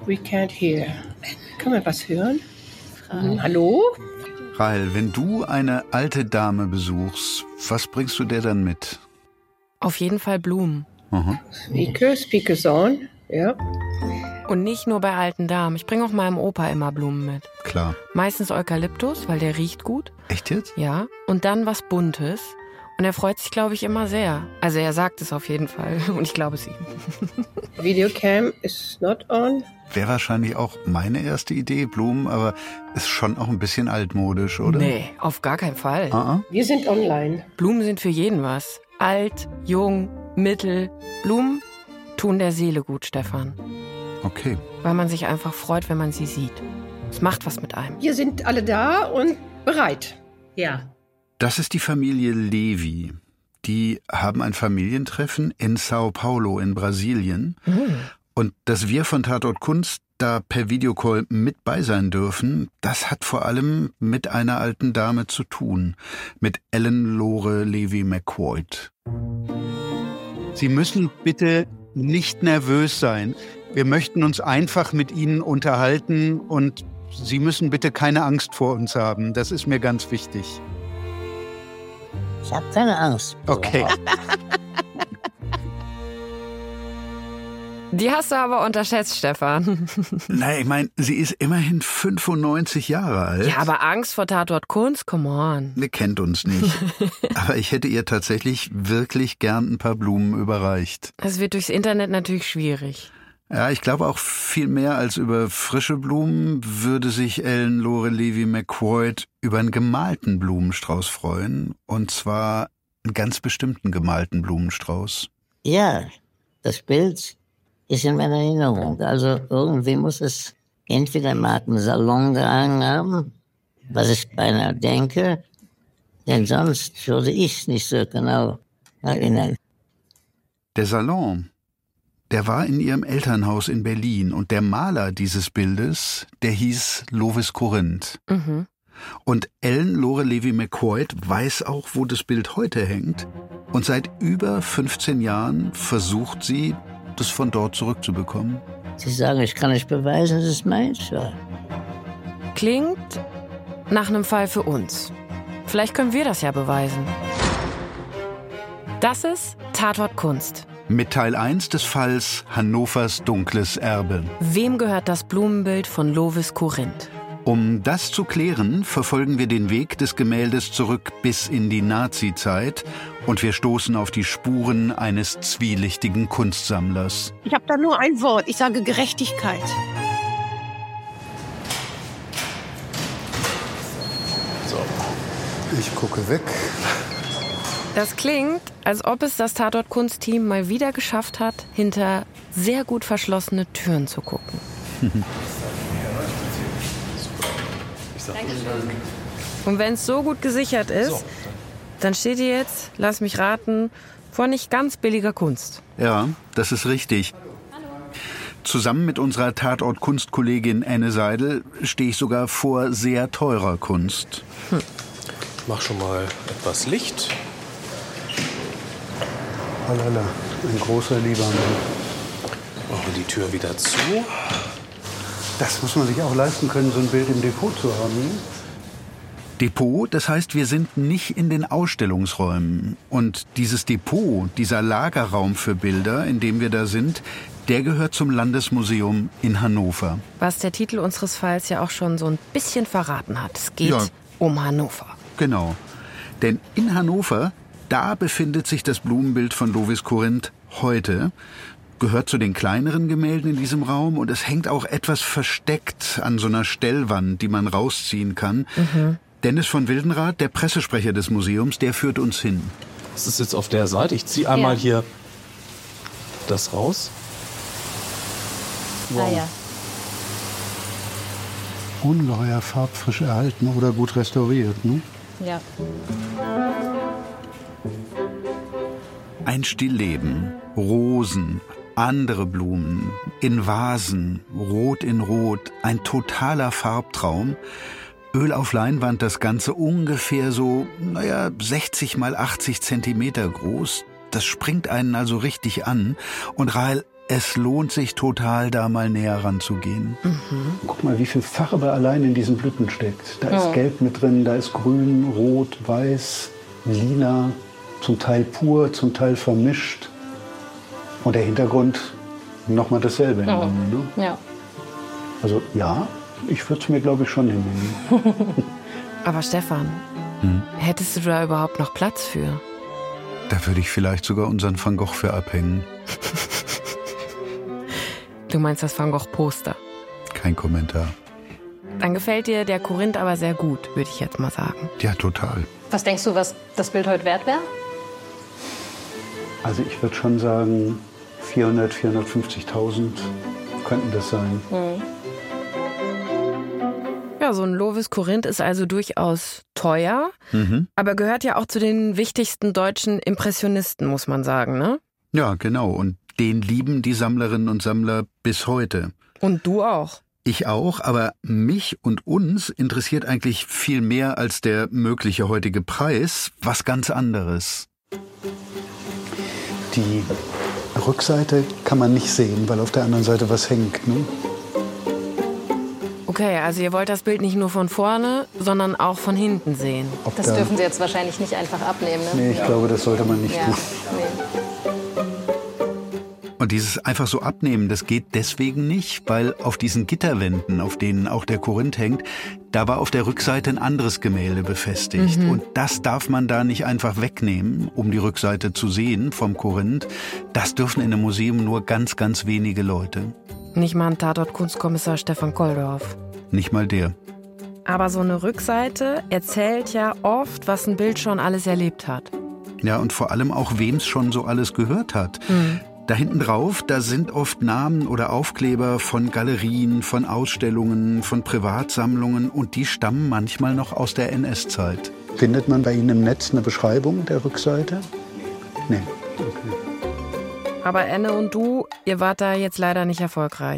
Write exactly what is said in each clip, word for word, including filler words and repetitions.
We can't hear. Kann man was hören? Hm, hallo? Rahel, wenn du eine alte Dame besuchst, was bringst du der dann mit? Auf jeden Fall Blumen. Aha. Speaker, Speakers on, ja. Und nicht nur bei alten Damen. Ich bringe auch meinem Opa immer Blumen mit. Klar. Meistens Eukalyptus, weil der riecht gut. Echt jetzt? Ja. Und dann was Buntes. Und er freut sich, glaube ich, immer sehr. Also er sagt es auf jeden Fall. Und ich glaube es ihm. Videocam is not on. Wäre wahrscheinlich auch meine erste Idee, Blumen, aber ist schon auch ein bisschen altmodisch, oder? Nee, auf gar keinen Fall. Ah, ah. Wir sind online. Blumen sind für jeden was. Alt, jung, mittel. Blumen tun der Seele gut, Stefan. Okay. Weil man sich einfach freut, wenn man sie sieht. Es macht was mit einem. Wir sind alle da und bereit. Ja. Das ist die Familie Levi. Die haben ein Familientreffen in Sao Paulo in Brasilien. Mhm. Und dass wir von Tatort Kunst da per Videocall mit bei sein dürfen, das hat vor allem mit einer alten Dame zu tun. Mit Ellen Lore Levi McQuoid. Sie müssen bitte nicht nervös sein. Wir möchten uns einfach mit Ihnen unterhalten und Sie müssen bitte keine Angst vor uns haben. Das ist mir ganz wichtig. Ich habe keine Angst. Okay. Die hast du aber unterschätzt, Stefan. Nein, ich meine, sie ist immerhin fünfundneunzig Jahre alt. Ja, aber Angst vor Tatort Kunst? Come on. Ne, kennt uns nicht. Aber ich hätte ihr tatsächlich wirklich gern ein paar Blumen überreicht. Das wird durchs Internet natürlich schwierig. Ja, ich glaube auch viel mehr als über frische Blumen würde sich Ellen Lore Levi McQuoid über einen gemalten Blumenstrauß freuen. Und zwar einen ganz bestimmten gemalten Blumenstrauß. Ja, das Bild ist in meiner Erinnerung. Also irgendwie muss es entweder im alten Salon gehangen haben, was ich beinahe denke, denn sonst würde ich es nicht so genau erinnern. Der Salon, der war in ihrem Elternhaus in Berlin und der Maler dieses Bildes, der hieß Lovis Corinth. Mhm. Und Ellen Lore Levi McQuoid weiß auch, wo das Bild heute hängt. Und seit über fünfzehn Jahren versucht sie, das von dort zurückzubekommen. Sie sagen, ich kann nicht beweisen, dass es meins war. Klingt nach einem Fall für uns. Vielleicht können wir das ja beweisen. Das ist Tatort Kunst. Mit Teil eins des Falls Hannovers dunkles Erbe. Wem gehört das Blumenbild von Lovis Corinth? Um das zu klären, verfolgen wir den Weg des Gemäldes zurück bis in die Nazi-Zeit und wir stoßen auf die Spuren eines zwielichtigen Kunstsammlers. Ich habe da nur ein Wort. Ich sage Gerechtigkeit. So, ich gucke weg. Das klingt, als ob es das Tatort-Kunst-Team mal wieder geschafft hat, hinter sehr gut verschlossene Türen zu gucken. Und wenn es so gut gesichert ist, dann steht ihr jetzt, lass mich raten, vor nicht ganz billiger Kunst. Ja, das ist richtig. Zusammen mit unserer Tatort-Kunstkollegin Anne Seidel stehe ich sogar vor sehr teurer Kunst. Hm. Mach schon mal etwas Licht. Alala, ein großer Lieber. Machen wir die Tür wieder zu. Das muss man sich auch leisten können, so ein Bild im Depot zu haben. Depot, das heißt, wir sind nicht in den Ausstellungsräumen. Und dieses Depot, dieser Lagerraum für Bilder, in dem wir da sind, der gehört zum Landesmuseum in Hannover. Was der Titel unseres Falls ja auch schon so ein bisschen verraten hat. Es geht Ja. um Hannover. Genau. Denn in Hannover, da befindet sich das Blumenbild von Lovis Corinth heute. Gehört zu den kleineren Gemälden in diesem Raum und es hängt auch etwas versteckt an so einer Stellwand, die man rausziehen kann. Mhm. Dennis von Wildenrath, der Pressesprecher des Museums, der führt uns hin. Das ist jetzt auf der Seite. Ich ziehe einmal Ja. hier das raus. Ah, ja. Ungeheuer farbfrisch erhalten oder gut restauriert, ne? Ja. Ein Stillleben, Rosen, andere Blumen, in Vasen, rot in rot, ein totaler Farbtraum. Öl auf Leinwand, das Ganze ungefähr so, naja, sechzig mal achtzig Zentimeter groß. Das springt einen also richtig an. Und Rahel, es lohnt sich total, da mal näher ranzugehen. Mhm. Guck mal, wie viel Farbe allein in diesen Blüten steckt. Da ist Gelb mit drin, da ist Grün, Rot, Weiß, Lila, zum Teil pur, zum Teil vermischt. Und der Hintergrund nochmal dasselbe. Mhm. Ne? Ja. Also ja, ich würde es mir, glaube ich, schon hinnehmen. Aber Stefan, Hm? hättest du da überhaupt noch Platz für? Da würde ich vielleicht sogar unseren Van Gogh für abhängen. Du meinst das Van Gogh-Poster? Kein Kommentar. Dann gefällt dir der Korinth aber sehr gut, würde ich jetzt mal sagen. Ja, total. Was denkst du, was das Bild heute wert wäre? Also ich würde schon sagen, vierhundert, vierhundertfünfzigtausend könnten das sein. Mhm. Ja, so ein Lovis Corinth ist also durchaus teuer, Mhm. aber gehört ja auch zu den wichtigsten deutschen Impressionisten, muss man sagen, ne? Ja, genau. Und den lieben die Sammlerinnen und Sammler bis heute. Und du auch. Ich auch, aber mich und uns interessiert eigentlich viel mehr als der mögliche heutige Preis was ganz anderes. Die Rückseite kann man nicht sehen, weil auf der anderen Seite was hängt. Ne? Okay, also ihr wollt das Bild nicht nur von vorne, sondern auch von hinten sehen. Ob Das da- dürfen Sie jetzt wahrscheinlich nicht einfach abnehmen, ne? Nee, ich glaube, das sollte man nicht Ja, tun. nee. Und dieses einfach so abnehmen, das geht deswegen nicht, weil auf diesen Gitterwänden, auf denen auch der Korinth hängt, da war auf der Rückseite ein anderes Gemälde befestigt. Und das darf man da nicht einfach wegnehmen, um die Rückseite zu sehen vom Korinth. Das dürfen in einem Museum nur ganz, ganz wenige Leute. Nicht mal ein Tatort-Kunstkommissar Stefan Koldorf. Nicht mal der. Aber so eine Rückseite erzählt ja oft, was ein Bild schon alles erlebt hat. Ja, und vor allem auch, wem es schon so alles gehört hat. Da hinten drauf, da sind oft Namen oder Aufkleber von Galerien, von Ausstellungen, von Privatsammlungen und die stammen manchmal noch aus der N S-Zeit. Findet man bei Ihnen im Netz eine Beschreibung der Rückseite? Nee. Okay. Aber Enne und du, ihr wart da jetzt leider nicht erfolgreich.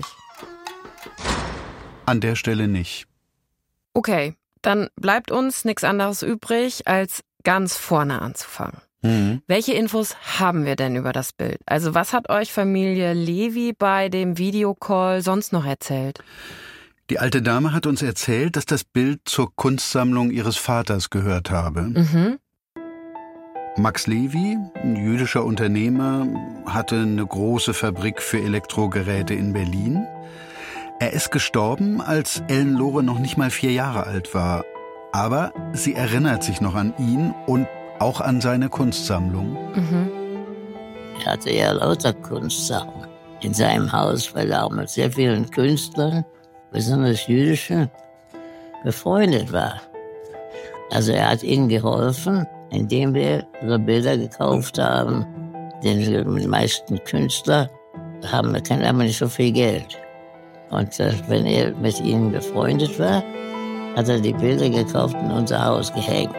An der Stelle nicht. Okay, dann bleibt uns nichts anderes übrig, als ganz vorne anzufangen. Welche Infos haben wir denn über das Bild? Also was hat euch Familie Levy bei dem Videocall sonst noch erzählt? Die alte Dame hat uns erzählt, dass das Bild zur Kunstsammlung ihres Vaters gehört habe. Mhm. Max Levy, ein jüdischer Unternehmer, hatte eine große Fabrik für Elektrogeräte in Berlin. Er ist gestorben, als Ellen Lore noch nicht mal vier Jahre alt war. Aber sie erinnert sich noch an ihn und auch an seine Kunstsammlung. Mhm. Er hatte ja lauter Kunstsachen in seinem Haus, weil er auch mit sehr vielen Künstlern, besonders jüdischen, befreundet war. Also er hat ihnen geholfen, indem wir ihre Bilder gekauft haben. Denn die meisten Künstler haben, haben nicht so viel Geld. Und äh, wenn er mit ihnen befreundet war, hat er die Bilder gekauft und in unser Haus gehängt.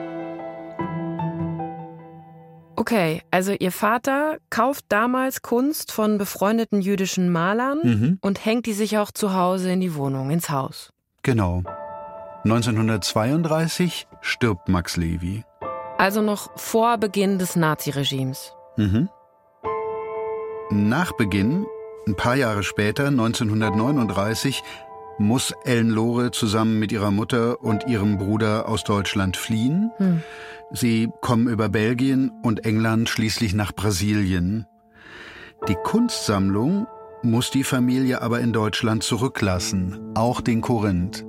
Okay, also ihr Vater kauft damals Kunst von befreundeten jüdischen Malern Mhm. und hängt die sich auch zu Hause in die Wohnung, ins Haus. Genau. neunzehnhundertzweiunddreißig stirbt Max Levy. Also noch vor Beginn des Naziregimes. Mhm. Nach Beginn, ein paar Jahre später, neunzehnhundertneununddreißig, muss Ellen Lore zusammen mit ihrer Mutter und ihrem Bruder aus Deutschland fliehen. Hm. Sie kommen über Belgien und England schließlich nach Brasilien. Die Kunstsammlung muss die Familie aber in Deutschland zurücklassen, auch den Korinth.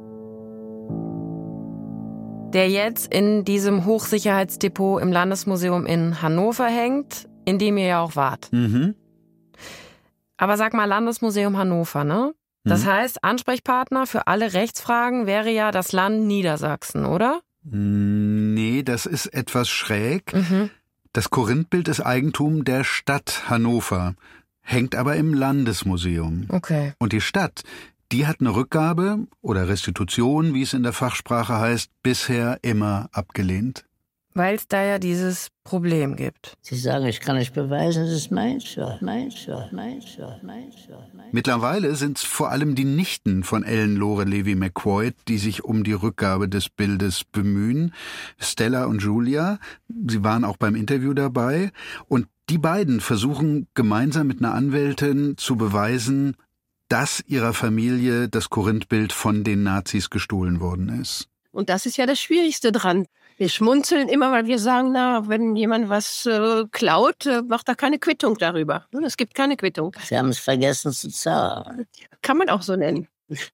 Der jetzt in diesem Hochsicherheitsdepot im Landesmuseum in Hannover hängt, in dem ihr ja auch wart. Mhm. Aber sag mal, Landesmuseum Hannover, ne? Das Mhm. heißt, Ansprechpartner für alle Rechtsfragen wäre ja das Land Niedersachsen, oder? Nee, das ist etwas schräg. Mhm. Das Korinthbild ist Eigentum der Stadt Hannover, hängt aber im Landesmuseum. Okay. Und die Stadt, die hat eine Rückgabe oder Restitution, wie es in der Fachsprache heißt, bisher immer abgelehnt. Weil es da ja dieses Problem gibt. Sie sagen, ich kann nicht beweisen, das ist meins, ja, meins, ja, meins, ja, meins, ja, meins. Mittlerweile sind es vor allem die Nichten von Ellen Lore Levy McQuoid, die sich um die Rückgabe des Bildes bemühen. Stella und Julia, sie waren auch beim Interview dabei. Und Die beiden versuchen gemeinsam mit einer Anwältin zu beweisen, dass ihrer Familie das Korinthbild von den Nazis gestohlen worden ist. Und das ist ja das Schwierigste dran. Wir schmunzeln immer, weil wir sagen, na, wenn jemand was äh, klaut, äh, macht er keine Quittung darüber. Und es gibt keine Quittung. Sie haben es vergessen zu zahlen. Kann man auch so nennen.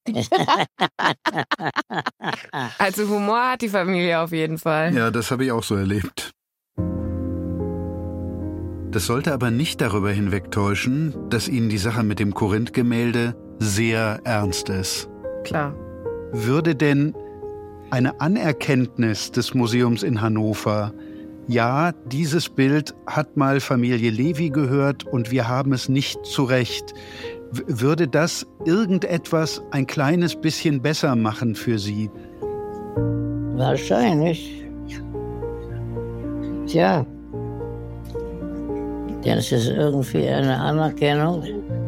Also Humor hat die Familie auf jeden Fall. Ja, das habe ich auch so erlebt. Das sollte aber nicht darüber hinwegtäuschen, dass ihnen die Sache mit dem Korinth-Gemälde sehr ernst ist. Klar. Würde denn eine Anerkenntnis des Museums in Hannover, ja, dieses Bild hat mal Familie Levi gehört und wir haben es nicht zurecht, w- würde das irgendetwas ein kleines bisschen besser machen für Sie? Wahrscheinlich. Tja. Denn es ist irgendwie eine Anerkennung.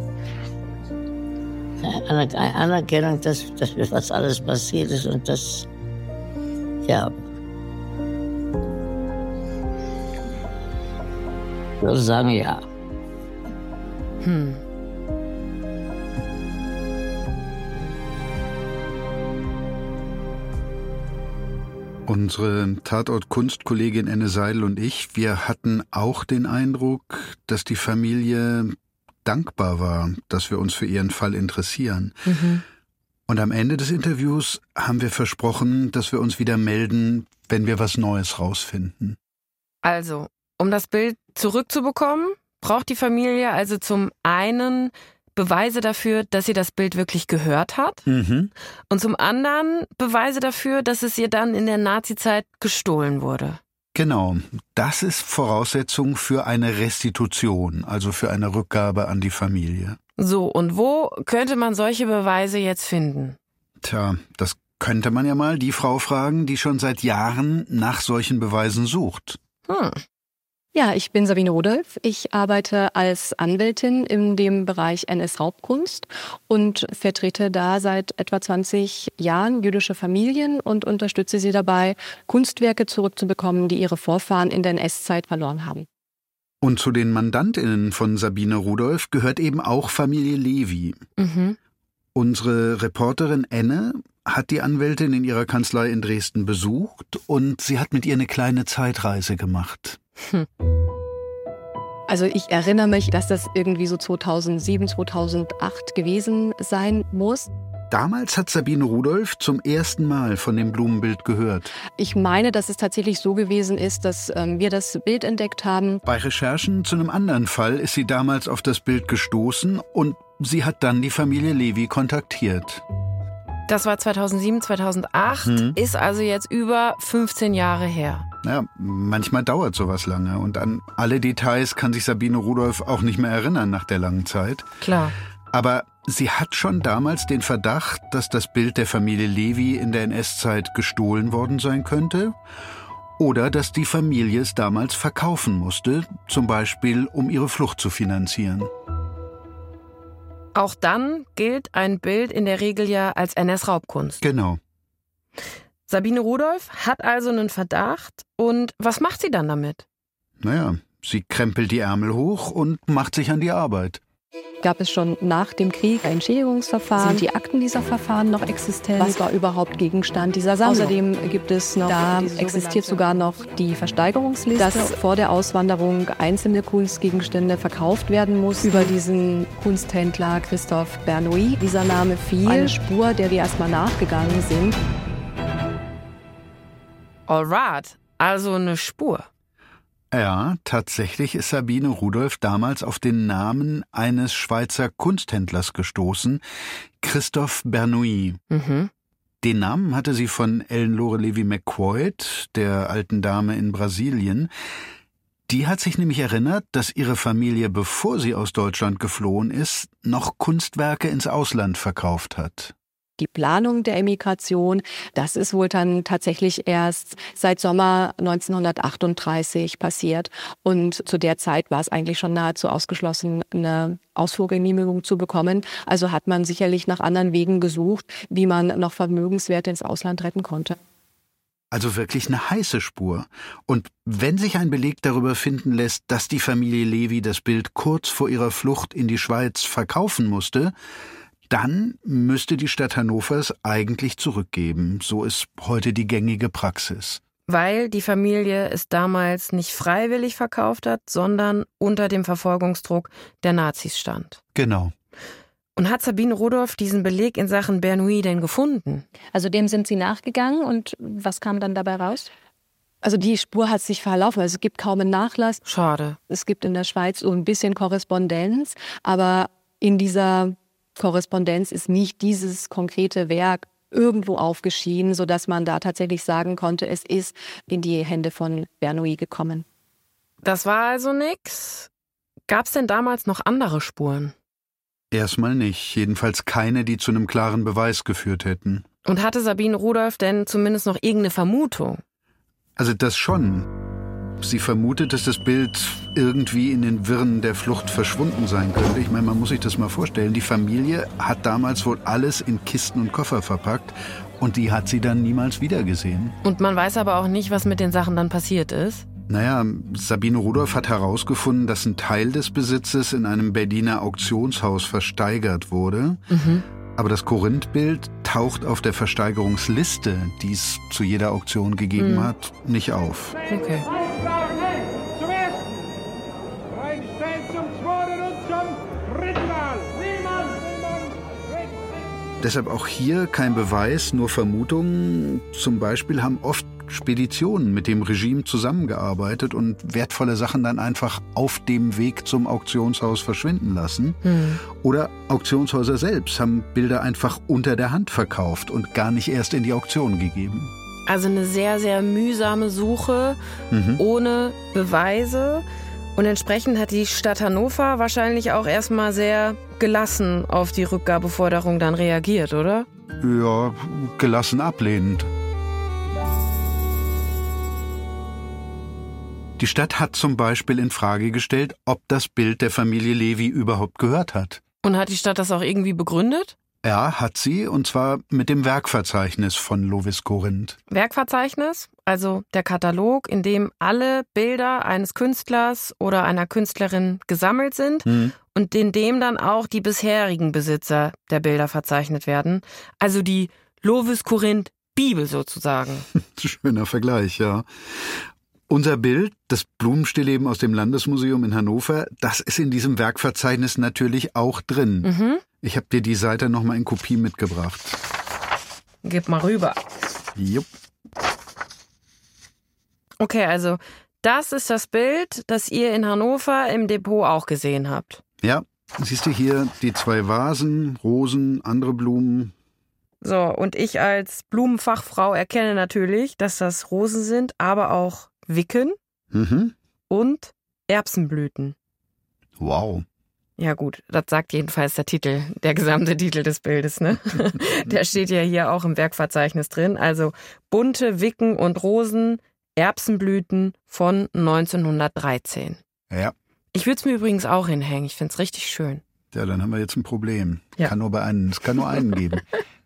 Eine Anerkennung, dass, dass was alles passiert ist und das, ja. Ich würde sagen, ja. Hm. Unsere Tatort-Kunstkollegin Enne Seidel und ich, wir hatten auch den Eindruck, dass die Familie dankbar war, dass wir uns für ihren Fall interessieren. Mhm. Und am Ende des Interviews haben wir versprochen, dass wir uns wieder melden, wenn wir was Neues rausfinden. Also, um das Bild zurückzubekommen, braucht die Familie also zum einen Beweise dafür, dass sie das Bild wirklich gehört hat. Mhm. Und zum anderen Beweise dafür, dass es ihr dann in der Nazizeit gestohlen wurde. Genau, das ist Voraussetzung für eine Restitution, also für eine Rückgabe an die Familie. So, und wo könnte man solche Beweise jetzt finden? Tja, das könnte man ja mal die Frau fragen, die schon seit Jahren nach solchen Beweisen sucht. Hm. Ja, ich bin Sabine Rudolph. Ich arbeite als Anwältin in dem Bereich N S-Raubkunst und vertrete da seit etwa zwanzig Jahren jüdische Familien und unterstütze sie dabei, Kunstwerke zurückzubekommen, die ihre Vorfahren in der N S-Zeit verloren haben. Und zu den MandantInnen von Sabine Rudolph gehört eben auch Familie Levi. Mhm. Unsere Reporterin Enne hat die Anwältin in ihrer Kanzlei in Dresden besucht und sie hat mit ihr eine kleine Zeitreise gemacht. Hm. Also ich erinnere mich, dass das irgendwie so zweitausendsieben, zweitausendacht gewesen sein muss. Damals hat Sabine Rudolph zum ersten Mal von dem Blumenbild gehört. Ich meine, dass es tatsächlich so gewesen ist, dass ähm, wir das Bild entdeckt haben. Bei Recherchen zu einem anderen Fall ist sie damals auf das Bild gestoßen und sie hat dann die Familie Levi kontaktiert. Das war zweitausendsieben, zweitausendacht, Hm. ist also jetzt über fünfzehn Jahre her. Ja, manchmal dauert sowas lange und an alle Details kann sich Sabine Rudolph auch nicht mehr erinnern nach der langen Zeit. Klar. Aber sie hat schon damals den Verdacht, dass das Bild der Familie Levi in der N S-Zeit gestohlen worden sein könnte oder dass die Familie es damals verkaufen musste, zum Beispiel um ihre Flucht zu finanzieren. Auch dann gilt ein Bild in der Regel ja als N S-Raubkunst. Genau. Sabine Rudolph hat also einen Verdacht und was macht sie dann damit? Naja, sie krempelt die Ärmel hoch und macht sich an die Arbeit. Gab es schon nach dem Krieg ein Entschädigungsverfahren? Sind die Akten dieser Verfahren noch existent? Was war überhaupt Gegenstand dieser Sammlung? Außerdem gibt es noch, da existiert sogar noch die Versteigerungsliste, dass vor der Auswanderung einzelne Kunstgegenstände verkauft werden muss. Über diesen Kunsthändler Christoph Bernoulli. Dieser Name fiel. Eine Spur, der wir erstmal nachgegangen sind. Alright, also eine Spur. Ja, tatsächlich ist Sabine Rudolph damals auf den Namen eines Schweizer Kunsthändlers gestoßen, Christoph Bernoulli. Mhm. Den Namen hatte sie von Ellen-Lore Lévy-McQuoid, der alten Dame in Brasilien. Die hat sich nämlich erinnert, dass ihre Familie, bevor sie aus Deutschland geflohen ist, noch Kunstwerke ins Ausland verkauft hat. Die Planung der Emigration, das ist wohl dann tatsächlich erst seit Sommer neunzehnhundertachtunddreißig passiert. Und zu der Zeit war es eigentlich schon nahezu ausgeschlossen, eine Ausfuhrgenehmigung zu bekommen. Also hat man sicherlich nach anderen Wegen gesucht, wie man noch Vermögenswerte ins Ausland retten konnte. Also wirklich eine heiße Spur. Und wenn sich ein Beleg darüber finden lässt, dass die Familie Levy das Bild kurz vor ihrer Flucht in die Schweiz verkaufen musste, dann müsste die Stadt Hannover es eigentlich zurückgeben. So ist heute die gängige Praxis. Weil die Familie es damals nicht freiwillig verkauft hat, sondern unter dem Verfolgungsdruck der Nazis stand. Genau. Und hat Sabine Rudolph diesen Beleg in Sachen Bernoulli denn gefunden? Also dem sind Sie nachgegangen und was kam dann dabei raus? Also die Spur hat sich verlaufen. Also es gibt kaum einen Nachlass. Schade. Es gibt in der Schweiz so ein bisschen Korrespondenz, aber in dieser Korrespondenz ist nicht dieses konkrete Werk irgendwo aufgeschieden, sodass man da tatsächlich sagen konnte, es ist in die Hände von Bernoulli gekommen. Das war also nix. Gab es denn damals noch andere Spuren? Erstmal nicht. Jedenfalls keine, die zu einem klaren Beweis geführt hätten. Und hatte Sabine Rudolph denn zumindest noch irgendeine Vermutung? Also das schon. Sie vermutet, dass das Bild irgendwie in den Wirren der Flucht verschwunden sein könnte. Ich meine, man muss sich das mal vorstellen. Die Familie hat damals wohl alles in Kisten und Koffer verpackt und die hat sie dann niemals wiedergesehen. Und man weiß aber auch nicht, was mit den Sachen dann passiert ist? Naja, Sabine Rudolph hat herausgefunden, dass ein Teil des Besitzes in einem Berliner Auktionshaus versteigert wurde. Mhm. Aber das Korinth-Bild taucht auf der Versteigerungsliste, die es zu jeder Auktion gegeben mhm. hat, nicht auf. Okay. Zum ersten. Reinstein zum zweiten und zum dritten Mal. Niemand. Deshalb auch hier kein Beweis, nur Vermutungen. Zum Beispiel haben oft Speditionen mit dem Regime zusammengearbeitet und wertvolle Sachen dann einfach auf dem Weg zum Auktionshaus verschwinden lassen. Hm. Oder Auktionshäuser selbst haben Bilder einfach unter der Hand verkauft und gar nicht erst in die Auktion gegeben. Also eine sehr, sehr mühsame Suche, mhm. ohne Beweise. Und entsprechend hat die Stadt Hannover wahrscheinlich auch erstmal sehr gelassen auf die Rückgabeforderung dann reagiert, oder? Ja, gelassen ablehnend. Die Stadt hat zum Beispiel in Frage gestellt, ob das Bild der Familie Levy überhaupt gehört hat. Und hat die Stadt das auch irgendwie begründet? Ja, hat sie, und zwar mit dem Werkverzeichnis von Lovis Corinth. Werkverzeichnis? Also der Katalog, in dem alle Bilder eines Künstlers oder einer Künstlerin gesammelt sind mhm. und in dem dann auch die bisherigen Besitzer der Bilder verzeichnet werden. Also die Lovis Corinth Bibel sozusagen. Schöner Vergleich, ja. Unser Bild, das Blumenstillleben aus dem Landesmuseum in Hannover, das ist in diesem Werkverzeichnis natürlich auch drin. Mhm. Ich habe dir die Seite nochmal in Kopie mitgebracht. Gib mal rüber. Jupp. Okay, also das ist das Bild, das ihr in Hannover im Depot auch gesehen habt. Ja, siehst du hier die zwei Vasen, Rosen, andere Blumen. So, und ich als Blumenfachfrau erkenne natürlich, dass das Rosen sind, aber auch Wicken mhm. und Erbsenblüten. Wow. Ja gut, das sagt jedenfalls der Titel, der gesamte Titel des Bildes, ne? Der steht ja hier auch im Werkverzeichnis drin. Also bunte Wicken und Rosen, Erbsenblüten von neunzehnhundertdreizehn. Ja. Ich würde es mir übrigens auch hinhängen, ich finde es richtig schön. Ja, dann haben wir jetzt ein Problem. Ja. Kann nur bei einem, es kann nur einen geben.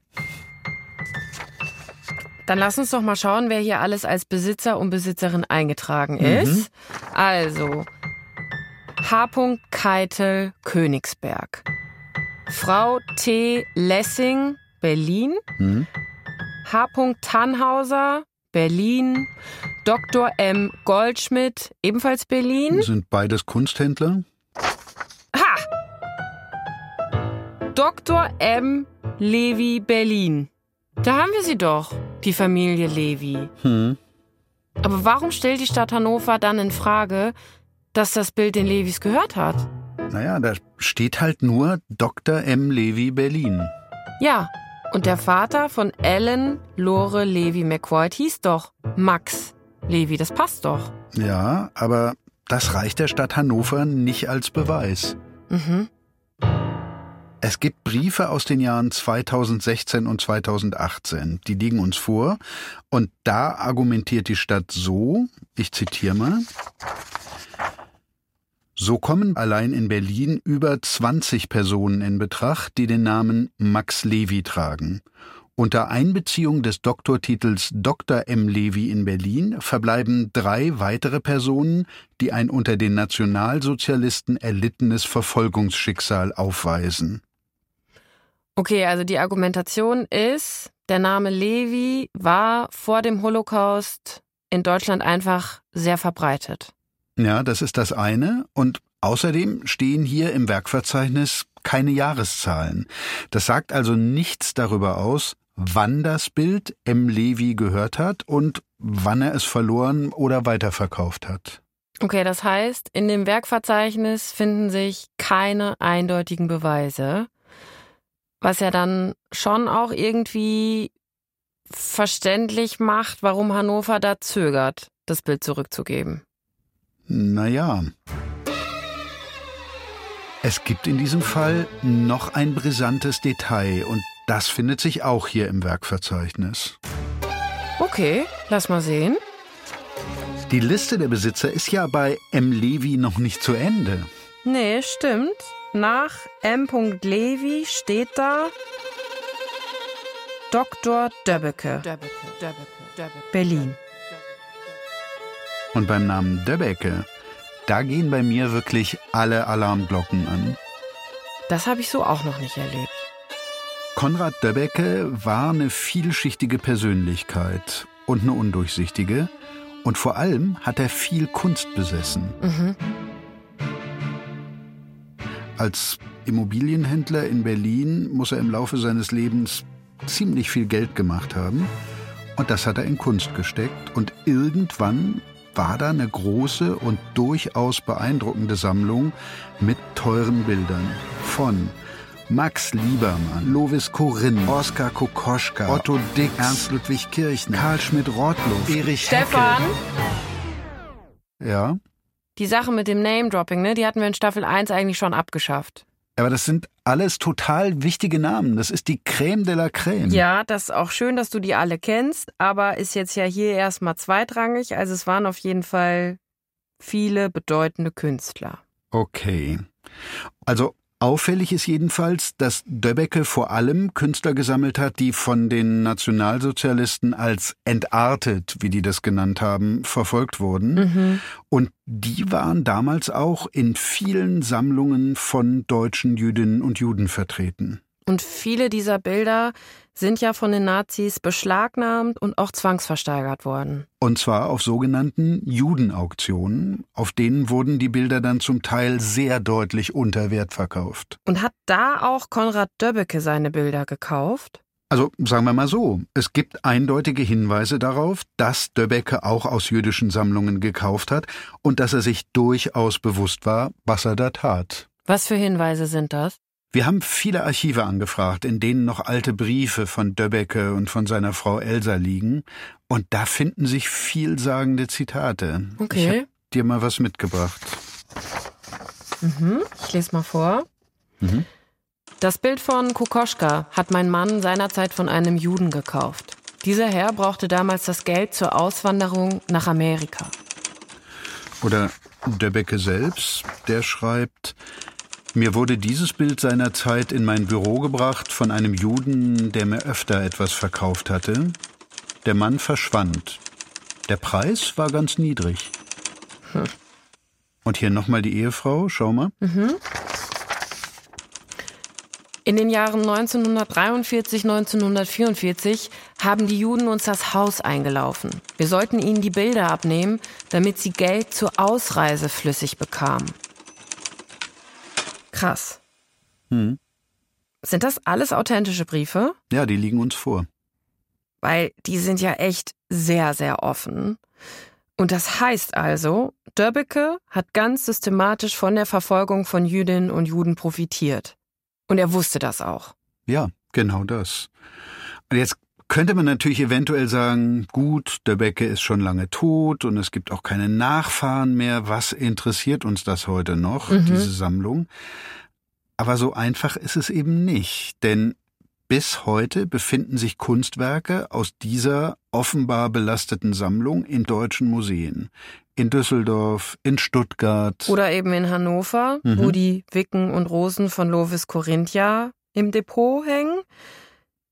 Dann lass uns doch mal schauen, wer hier alles als Besitzer und Besitzerin eingetragen ist. Mhm. Also H. Keitel, Königsberg. Frau T. Lessing, Berlin. Mhm. H. Tannhauser, Berlin. Doktor M. Goldschmidt, ebenfalls Berlin. Sind beides Kunsthändler? Ha! Doktor M. Levy, Berlin. Da haben wir sie doch, die Familie Levy. Hm. Aber warum stellt die Stadt Hannover dann in Frage, dass das Bild den Levys gehört hat? Naja, da steht halt nur Doktor M. Levy, Berlin. Ja, und der Vater von Ellen Lore Levy McCoy hieß doch Max Levy, das passt doch. Ja, aber das reicht der Stadt Hannover nicht als Beweis. Mhm. Es gibt Briefe aus den Jahren zweitausendsechzehn und zweitausendachtzehn, die liegen uns vor. Und da argumentiert die Stadt so, ich zitiere mal, so kommen allein in Berlin über zwanzig Personen in Betracht, die den Namen Max Levy tragen. Unter Einbeziehung des Doktortitels Doktor M. Levi in Berlin verbleiben drei weitere Personen, die ein unter den Nationalsozialisten erlittenes Verfolgungsschicksal aufweisen. Okay, also die Argumentation ist, der Name Levi war vor dem Holocaust in Deutschland einfach sehr verbreitet. Ja, das ist das eine. Und außerdem stehen hier im Werkverzeichnis keine Jahreszahlen. Das sagt also nichts darüber aus, wann das Bild M. Levi gehört hat und wann er es verloren oder weiterverkauft hat. Okay, das heißt, in dem Werkverzeichnis finden sich keine eindeutigen Beweise, was ja dann schon auch irgendwie verständlich macht, warum Hannover da zögert, das Bild zurückzugeben. Naja. Es gibt in diesem Fall noch ein brisantes Detail und das findet sich auch hier im Werkverzeichnis. Okay, lass mal sehen. Die Liste der Besitzer ist ja bei M. Levi noch nicht zu Ende. Nee, stimmt. Nach M. Levi steht da Doktor Döbbeke, Berlin. Und beim Namen Döbbeke, da gehen bei mir wirklich alle Alarmglocken an. Das habe ich so auch noch nicht erlebt. Konrad Döbbeke war eine vielschichtige Persönlichkeit und eine undurchsichtige. Und vor allem hat er viel Kunst besessen. Mhm. Als Immobilienhändler in Berlin muss er im Laufe seines Lebens ziemlich viel Geld gemacht haben. Und das hat er in Kunst gesteckt. Und irgendwann war da eine große und durchaus beeindruckende Sammlung mit teuren Bildern von Max Liebermann, Lovis Corinth, Oskar Kokoschka, Otto Dix, Ernst Ludwig Kirchner, Karl Schmidt-Rottluff, Erich Stefan! Heckel. Ja? Die Sache mit dem Name-Dropping, ne, die hatten wir in Staffel eins eigentlich schon abgeschafft. Aber das sind alles total wichtige Namen. Das ist die Crème de la Crème. Ja, das ist auch schön, dass du die alle kennst, aber ist jetzt ja hier erstmal zweitrangig. Also es waren auf jeden Fall viele bedeutende Künstler. Okay. Also auffällig ist jedenfalls, dass Döbbeke vor allem Künstler gesammelt hat, die von den Nationalsozialisten als entartet, wie die das genannt haben, verfolgt wurden. Mhm. Und die waren damals auch in vielen Sammlungen von deutschen Jüdinnen und Juden vertreten. Und viele dieser Bilder sind ja von den Nazis beschlagnahmt und auch zwangsversteigert worden. Und zwar auf sogenannten Judenauktionen. Auf denen wurden die Bilder dann zum Teil sehr deutlich unter Wert verkauft. Und hat da auch Konrad Döbbeke seine Bilder gekauft? Also sagen wir mal so, es gibt eindeutige Hinweise darauf, dass Döbbeke auch aus jüdischen Sammlungen gekauft hat und dass er sich durchaus bewusst war, was er da tat. Was für Hinweise sind das? Wir haben viele Archive angefragt, in denen noch alte Briefe von Döbbeke und von seiner Frau Elsa liegen. Und da finden sich vielsagende Zitate. Okay. Ich habe dir mal was mitgebracht. Mhm. Ich lese mal vor. Mhm. Das Bild von Kokoschka hat mein Mann seinerzeit von einem Juden gekauft. Dieser Herr brauchte damals das Geld zur Auswanderung nach Amerika. Oder Döbbeke selbst, der schreibt: Mir wurde dieses Bild seinerzeit in mein Büro gebracht von einem Juden, der mir öfter etwas verkauft hatte. Der Mann verschwand. Der Preis war ganz niedrig. Hm. Und hier nochmal die Ehefrau, schau mal. Mhm. In den Jahren neunzehnhundertdreiundvierzig, neunzehnhundertvierundvierzig haben die Juden uns das Haus eingelaufen. Wir sollten ihnen die Bilder abnehmen, damit sie Geld zur Ausreise flüssig bekamen. Krass. Hm. Sind das alles authentische Briefe? Ja, die liegen uns vor. Weil die sind ja echt sehr, sehr offen. Und das heißt also, Döbbeke hat ganz systematisch von der Verfolgung von Jüdinnen und Juden profitiert. Und er wusste das auch. Ja, genau das. Und jetzt könnte man natürlich eventuell sagen, gut, Döbbeke ist schon lange tot und es gibt auch keine Nachfahren mehr. Was interessiert uns das heute noch, Mhm. diese Sammlung? Aber so einfach ist es eben nicht, denn bis heute befinden sich Kunstwerke aus dieser offenbar belasteten Sammlung in deutschen Museen. In Düsseldorf, in Stuttgart. Oder eben in Hannover, Mhm. wo die Wicken und Rosen von Lovis Corinth im Depot hängen.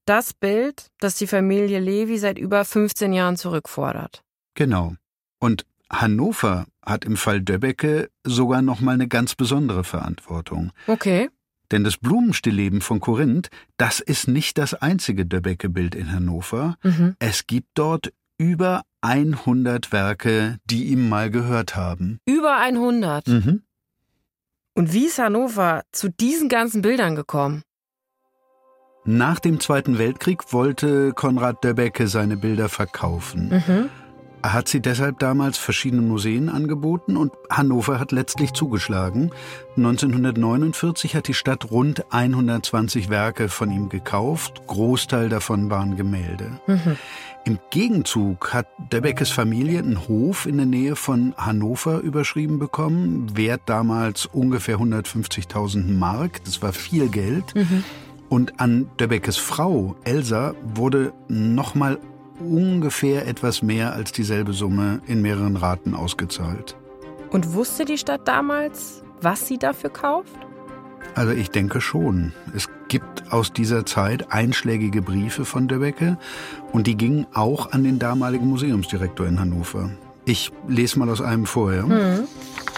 das Bild, das die Familie Levi seit über fünfzehn Jahren zurückfordert. Genau. Und Hannover hat im Fall Döbbecke sogar noch mal eine ganz besondere Verantwortung. Okay. Denn das Blumenstillleben von Korinth, das ist nicht das einzige Döbbecke-Bild in Hannover. Mhm. Es gibt dort über hundert Werke, die ihm mal gehört haben. Über hundert? Mhm. Und wie ist Hannover zu diesen ganzen Bildern gekommen? Nach dem Zweiten Weltkrieg wollte Konrad Döbbecke seine Bilder verkaufen. Mhm. Er hat sie deshalb damals verschiedenen Museen angeboten und Hannover hat letztlich zugeschlagen. neunzehnhundertneunundvierzig hat die Stadt rund hundertzwanzig Werke von ihm gekauft. Großteil davon waren Gemälde. Mhm. Im Gegenzug hat Döbbeckes Familie einen Hof in der Nähe von Hannover überschrieben bekommen. Wert damals ungefähr hundertfünfzigtausend Mark. Das war viel Geld. Mhm. Und an Döbbeckes Frau, Elsa, wurde nochmal ungefähr etwas mehr als dieselbe Summe in mehreren Raten ausgezahlt. Und wusste die Stadt damals, was sie dafür kauft? Also ich denke schon. Es gibt aus dieser Zeit einschlägige Briefe von Döbbecke und die gingen auch an den damaligen Museumsdirektor in Hannover. Ich lese mal aus einem vor. Ja? Mhm.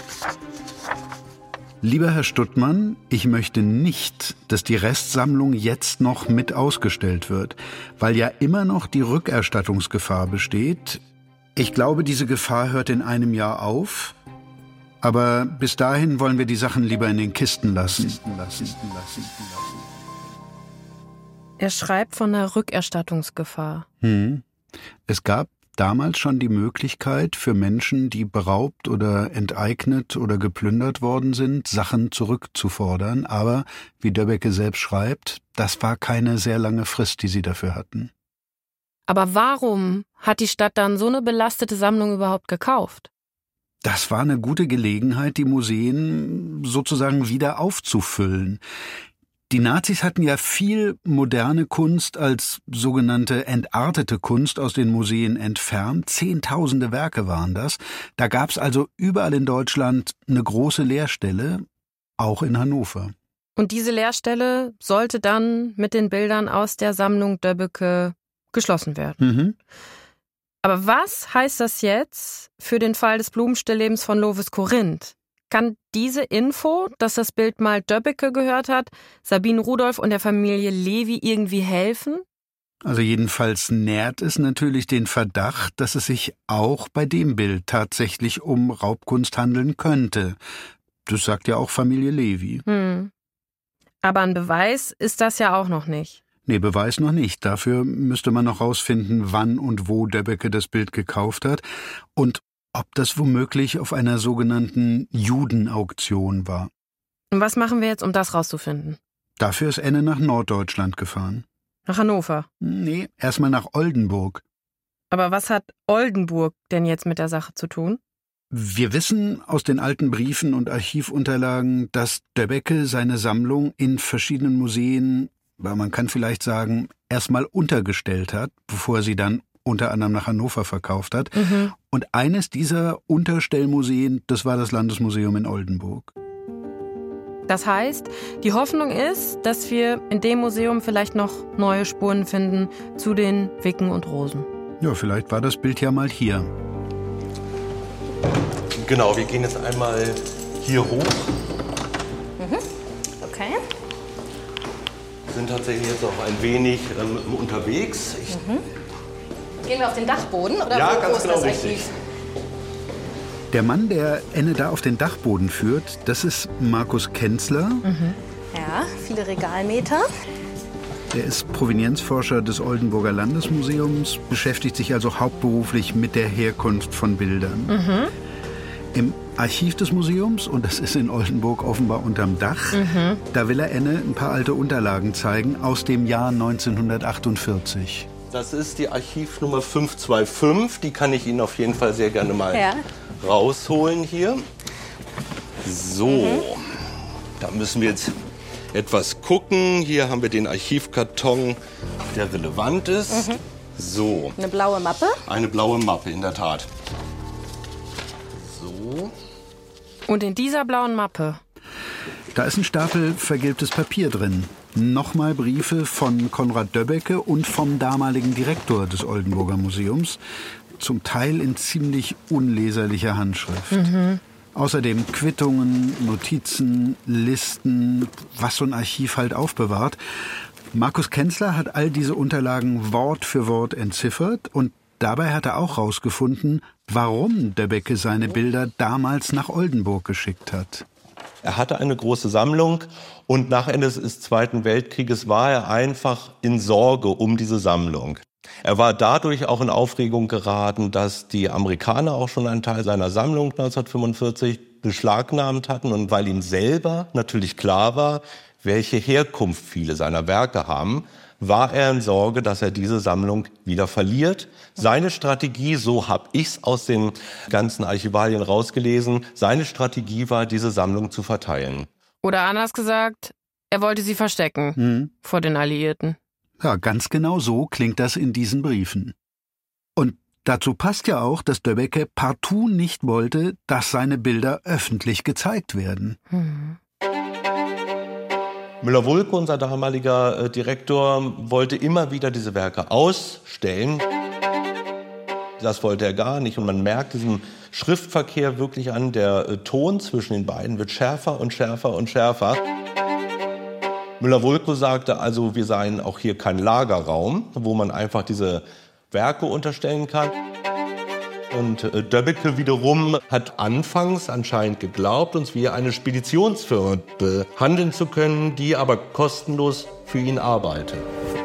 Lieber Herr Stuttmann, ich möchte nicht, dass die Restsammlung jetzt noch mit ausgestellt wird, weil ja immer noch die Rückerstattungsgefahr besteht. Ich glaube, diese Gefahr hört in einem Jahr auf, aber bis dahin wollen wir die Sachen lieber in den Kisten lassen. Er schreibt von der Rückerstattungsgefahr. Hm. Es gab damals schon die Möglichkeit für Menschen, die beraubt oder enteignet oder geplündert worden sind, Sachen zurückzufordern. Aber, wie Döbbecke selbst schreibt, das war keine sehr lange Frist, die sie dafür hatten. Aber warum hat die Stadt dann so eine belastete Sammlung überhaupt gekauft? Das war eine gute Gelegenheit, die Museen sozusagen wieder aufzufüllen. Die Nazis hatten ja viel moderne Kunst als sogenannte entartete Kunst aus den Museen entfernt. Zehntausende Werke waren das. Da gab es also überall in Deutschland eine große Leerstelle, auch in Hannover. Und diese Leerstelle sollte dann mit den Bildern aus der Sammlung Döbbecke geschlossen werden. Mhm. Aber was heißt das jetzt für den Fall des Blumenstilllebens von Lovis Corinth? Kann diese Info, dass das Bild mal Döbbecke gehört hat, Sabine Rudolph und der Familie Levi irgendwie helfen? Also jedenfalls nährt es natürlich den Verdacht, dass es sich auch bei dem Bild tatsächlich um Raubkunst handeln könnte. Das sagt ja auch Familie Levi. Hm. Aber ein Beweis ist das ja auch noch nicht. Nee, Beweis noch nicht. Dafür müsste man noch rausfinden, wann und wo Döbbecke das Bild gekauft hat und ob das womöglich auf einer sogenannten Judenauktion war. Und was machen wir jetzt, um das rauszufinden? Dafür ist Enne nach Norddeutschland gefahren. Nach Hannover? Nee, erstmal nach Oldenburg. Aber was hat Oldenburg denn jetzt mit der Sache zu tun? Wir wissen aus den alten Briefen und Archivunterlagen, dass Döbbecke seine Sammlung in verschiedenen Museen, man kann vielleicht sagen, erstmal untergestellt hat, bevor er sie dann unter anderem nach Hannover verkauft hat. Mhm. Und eines dieser Unterstellmuseen, das war das Landesmuseum in Oldenburg. Das heißt, die Hoffnung ist, dass wir in dem Museum vielleicht noch neue Spuren finden zu den Wicken und Rosen. Ja, vielleicht war das Bild ja mal hier. Genau, wir gehen jetzt einmal hier hoch. Mhm. Okay. Wir sind tatsächlich jetzt auch ein wenig ähm, unterwegs. Ich mhm. Gehen wir auf den Dachboden oder ja, wo, ganz wo ist genau das richtig. Archiv? Der Mann, der Enne da auf den Dachboden führt, das ist Markus Kenzler. Mhm. Ja, viele Regalmeter. Er ist Provenienzforscher des Oldenburger Landesmuseums, beschäftigt sich also hauptberuflich mit der Herkunft von Bildern. Mhm. Im Archiv des Museums, und das ist in Oldenburg offenbar unterm Dach, mhm. da will er Enne ein paar alte Unterlagen zeigen aus dem Jahr neunzehnhundertachtundvierzig. Das ist die Archivnummer fünf zwei fünf. Die kann ich Ihnen auf jeden Fall sehr gerne mal ja. rausholen hier. So, mhm. da müssen wir jetzt etwas gucken. Hier haben wir den Archivkarton, der relevant ist. Mhm. So. Eine blaue Mappe? Eine blaue Mappe, in der Tat. So. Und in dieser blauen Mappe? Da ist ein Stapel vergilbtes Papier drin. nochmal Briefe von Konrad Döbbeke und vom damaligen Direktor des Oldenburger Museums, zum Teil in ziemlich unleserlicher Handschrift. Mhm. Außerdem Quittungen, Notizen, Listen, was so ein Archiv halt aufbewahrt. Markus Kenzler hat all diese Unterlagen Wort für Wort entziffert und dabei hat er auch herausgefunden, warum Döbbeke seine Bilder damals nach Oldenburg geschickt hat. Er hatte eine große Sammlung und nach Ende des Zweiten Weltkrieges war er einfach in Sorge um diese Sammlung. Er war dadurch auch in Aufregung geraten, dass die Amerikaner auch schon einen Teil seiner Sammlung neunzehnhundertfünfundvierzig beschlagnahmt hatten und weil ihm selber natürlich klar war, welche Herkunft viele seiner Werke haben, war er in Sorge, dass er diese Sammlung wieder verliert. Seine Strategie, so habe ich es aus den ganzen Archivalien rausgelesen, seine Strategie war, diese Sammlung zu verteilen. Oder anders gesagt, er wollte sie verstecken hm. vor den Alliierten. Ja, ganz genau so klingt das in diesen Briefen. Und dazu passt ja auch, dass Döbbeke partout nicht wollte, dass seine Bilder öffentlich gezeigt werden. Hm. Müller-Wulke, unser damaliger äh, Direktor, wollte immer wieder diese Werke ausstellen. Das wollte er gar nicht. Und man merkt diesen Schriftverkehr wirklich an. Der äh, Ton zwischen den beiden wird schärfer und schärfer und schärfer. Müller-Wulke sagte also, wir seien auch hier kein Lagerraum, wo man einfach diese Werke unterstellen kann. Und äh, Döbbeke wiederum hat anfangs anscheinend geglaubt, uns wie eine Speditionsfirma behandeln zu können, die aber kostenlos für ihn arbeitet.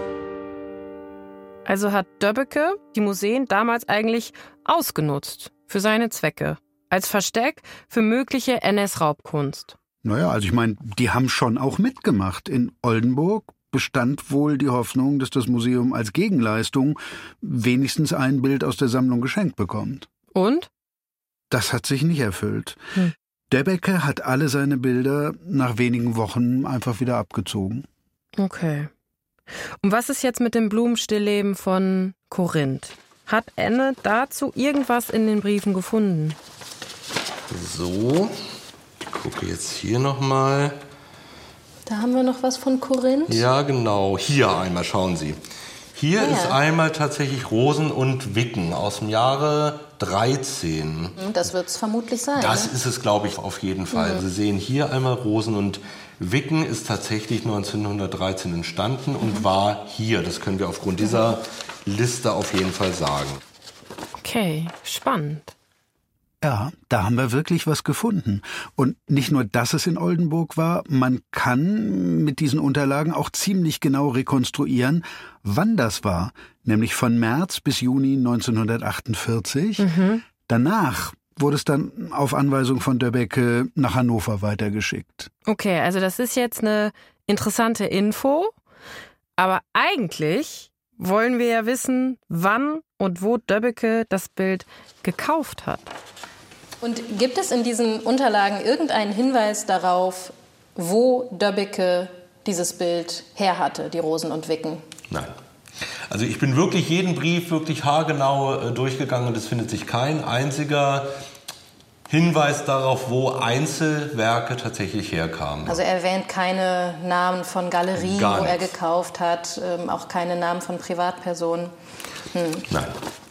Also hat Döbbeke die Museen damals eigentlich ausgenutzt für seine Zwecke, als Versteck für mögliche N S-Raubkunst. Naja, also ich meine, die haben schon auch mitgemacht. In Oldenburg bestand wohl die Hoffnung, dass das Museum als Gegenleistung wenigstens ein Bild aus der Sammlung geschenkt bekommt. Und? Das hat sich nicht erfüllt. Hm. Döbbeke hat alle seine Bilder nach wenigen Wochen einfach wieder abgezogen. Okay. Und was ist jetzt mit dem Blumenstillleben von Korinth? Hat Enne dazu irgendwas in den Briefen gefunden? So, ich gucke jetzt hier nochmal. Da haben wir noch was von Korinth. Ja, genau. Hier einmal, schauen Sie. Hier ja. ist einmal tatsächlich Rosen und Wicken aus dem Jahre dreizehn. Das wird es vermutlich sein. Das ne? ist es, glaube ich, auf jeden Fall. Mhm. Sie sehen hier einmal Rosen und Wicken ist tatsächlich neunzehnhundertdreizehn entstanden mhm. und war hier. Das können wir aufgrund mhm. dieser Liste auf jeden Fall sagen. Okay, spannend. Ja, da haben wir wirklich was gefunden. Und nicht nur, dass es in Oldenburg war, man kann mit diesen Unterlagen auch ziemlich genau rekonstruieren, wann das war. Nämlich von März bis Juni neunzehnhundertachtundvierzig. Mhm. Danach wurde es dann auf Anweisung von Döbbeke nach Hannover weitergeschickt. Okay, also das ist jetzt eine interessante Info. Aber eigentlich wollen wir ja wissen, wann und wo Döbbeke das Bild gekauft hat. Und gibt es in diesen Unterlagen irgendeinen Hinweis darauf, wo Döbbeke dieses Bild her hatte, die Rosen und Wicken? Nein. Also ich bin wirklich jeden Brief wirklich haargenau äh, durchgegangen und es findet sich kein einziger Hinweis darauf, wo Einzelwerke tatsächlich herkamen. Also er erwähnt keine Namen von Galerien, wo er gekauft hat, ähm, auch keine Namen von Privatpersonen. Hm. Nein.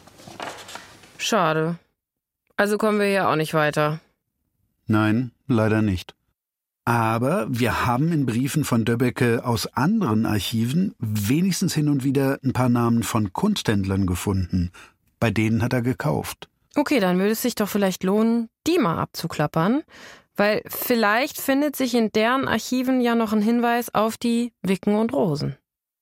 Schade. Also kommen wir hier auch nicht weiter. Nein, leider nicht. Aber wir haben in Briefen von Döbbeke aus anderen Archiven wenigstens hin und wieder ein paar Namen von Kunsthändlern gefunden. Bei denen hat er gekauft. Okay, dann würde es sich doch vielleicht lohnen, die mal abzuklappern. Weil vielleicht findet sich in deren Archiven ja noch ein Hinweis auf die Wicken und Rosen.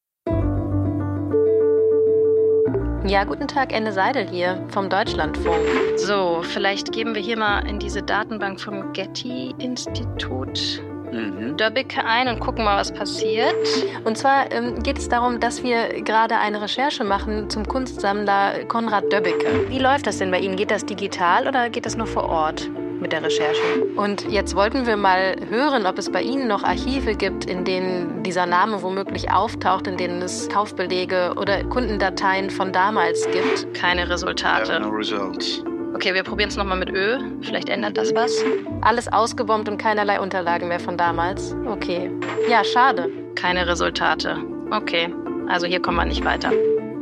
Ja, guten Tag, Enne Seidel hier vom Deutschlandfunk. So, vielleicht geben wir hier mal in diese Datenbank vom Getty-Institut mhm. Döbbeke ein und gucken mal, was passiert. Und zwar ähm, geht es darum, dass wir gerade eine Recherche machen zum Kunstsammler Konrad Döbbeke. Wie läuft das denn bei Ihnen? Geht das digital oder geht das nur vor Ort mit der Recherche? Und jetzt wollten wir mal hören, ob es bei Ihnen noch Archive gibt, in denen dieser Name womöglich auftaucht, in denen es Kaufbelege oder Kundendateien von damals gibt. Keine Resultate. No results. Okay, wir probieren es nochmal mit Ö. Vielleicht ändert das was. Alles ausgebombt und keinerlei Unterlagen mehr von damals. Okay. Ja, schade. Keine Resultate. Okay, also hier kommen wir nicht weiter.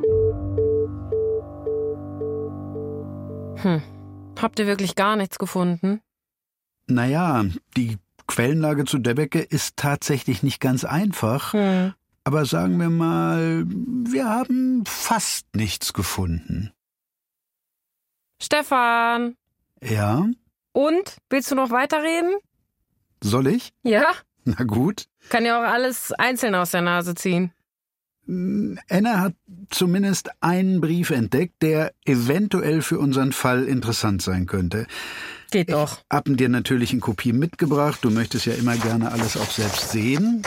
Hm. Habt ihr wirklich gar nichts gefunden? Naja, die Quellenlage zu Döbbeke ist tatsächlich nicht ganz einfach. Hm. Aber sagen wir mal, wir haben fast nichts gefunden. Stefan! Ja? Und? Willst du noch weiterreden? Soll ich? Ja? Na gut. Kann ja auch alles einzeln aus der Nase ziehen. Anna hat zumindest einen Brief entdeckt, der eventuell für unseren Fall interessant sein könnte. Geht doch. Ich hab dir natürlich eine Kopie mitgebracht. Du möchtest ja immer gerne alles auch selbst sehen.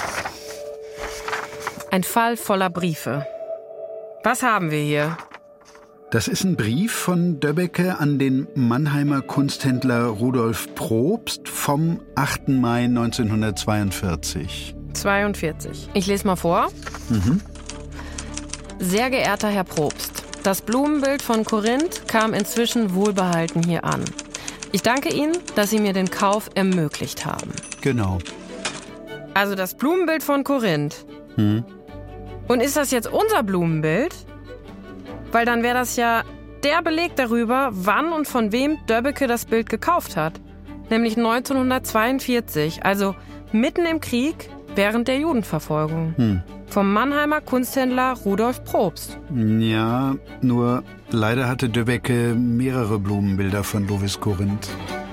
Ein Fall voller Briefe. Was haben wir hier? Das ist ein Brief von Döbbeke an den Mannheimer Kunsthändler Rudolf Probst vom achten Mai neunzehnhundertzweiundvierzig. zweiundvierzig. Ich lese mal vor. Mhm. Sehr geehrter Herr Probst, das Blumenbild von Korinth kam inzwischen wohlbehalten hier an. Ich danke Ihnen, dass Sie mir den Kauf ermöglicht haben. Genau. Also das Blumenbild von Korinth. Hm. Und ist das jetzt unser Blumenbild? Weil dann wäre das ja der Beleg darüber, wann und von wem Döbbeke das Bild gekauft hat. Nämlich neunzehnhundertzweiundvierzig, also mitten im Krieg, während der Judenverfolgung. Hm. Vom Mannheimer Kunsthändler Rudolf Probst. Ja, nur leider hatte Döbbeke mehrere Blumenbilder von Lovis Corinth.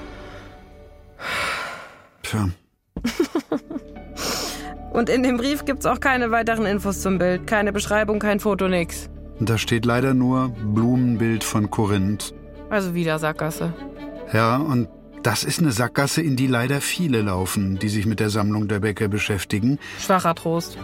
Tja. Und in dem Brief gibt's auch keine weiteren Infos zum Bild. Keine Beschreibung, kein Foto, nix. Da steht leider nur Blumenbild von Korinth. Also wieder Sackgasse. Ja, und das ist eine Sackgasse, in die leider viele laufen, die sich mit der Sammlung Döbbeke beschäftigen. Schwacher Trost.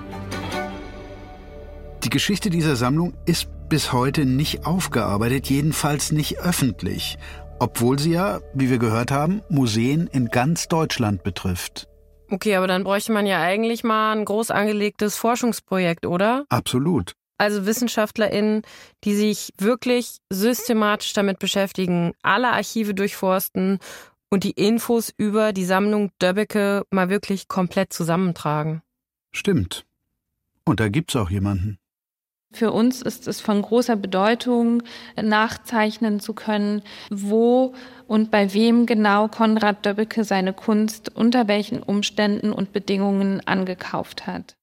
Die Geschichte dieser Sammlung ist bis heute nicht aufgearbeitet, jedenfalls nicht öffentlich. Obwohl sie ja, wie wir gehört haben, Museen in ganz Deutschland betrifft. Okay, aber dann bräuchte man ja eigentlich mal ein groß angelegtes Forschungsprojekt, oder? Absolut. Also WissenschaftlerInnen, die sich wirklich systematisch damit beschäftigen, alle Archive durchforsten und die Infos über die Sammlung Döbbeke mal wirklich komplett zusammentragen. Stimmt. Und da gibt's auch jemanden. Für uns ist es von großer Bedeutung, nachzeichnen zu können, wo und bei wem genau Konrad Döbbeke seine Kunst unter welchen Umständen und Bedingungen angekauft hat.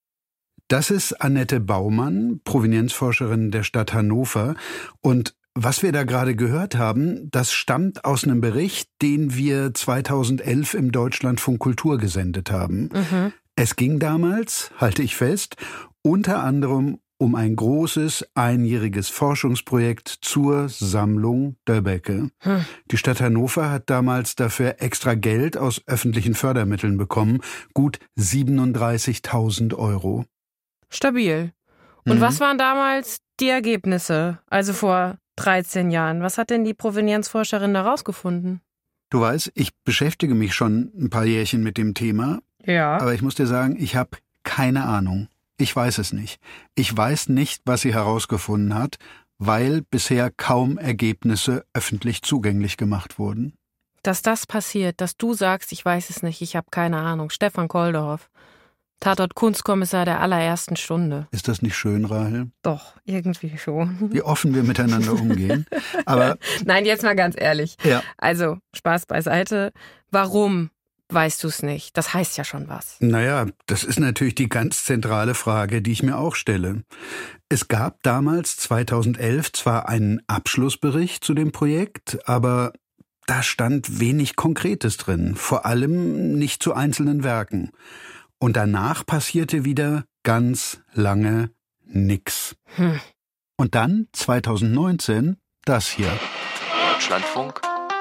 Das ist Annette Baumann, Provenienzforscherin der Stadt Hannover. Und was wir da gerade gehört haben, das stammt aus einem Bericht, den wir zweitausendelf im Deutschlandfunk Kultur gesendet haben. Mhm. Es ging damals, halte ich fest, unter anderem um ein großes, einjähriges Forschungsprojekt zur Sammlung Döbbeke. Hm. Die Stadt Hannover hat damals dafür extra Geld aus öffentlichen Fördermitteln bekommen, gut siebenunddreißigtausend Euro. Stabil. Und Mhm. was waren damals die Ergebnisse, also vor dreizehn Jahren? Was hat denn die Provenienzforscherin da rausgefunden? Du weißt, ich beschäftige mich schon ein paar Jährchen mit dem Thema, Ja. aber ich muss dir sagen, ich habe keine Ahnung. Ich weiß es nicht. Ich weiß nicht, was sie herausgefunden hat, weil bisher kaum Ergebnisse öffentlich zugänglich gemacht wurden. Dass das passiert, dass du sagst, ich weiß es nicht, ich habe keine Ahnung. Stefan Koldorf, Tatort Kunstkommissar der allerersten Stunde. Ist das nicht schön, Rahel? Doch, irgendwie schon. Wie offen wir miteinander umgehen. Aber nein, jetzt mal ganz ehrlich. Ja. Also, Spaß beiseite. Warum weißt du es nicht? Das heißt ja schon was. Naja, das ist natürlich die ganz zentrale Frage, die ich mir auch stelle. Es gab damals, zweitausendelf, zwar einen Abschlussbericht zu dem Projekt, aber da stand wenig Konkretes drin, vor allem nicht zu einzelnen Werken. Und danach passierte wieder ganz lange nix. Hm. Und dann, zweitausendneunzehn, das hier. Deutschlandfunk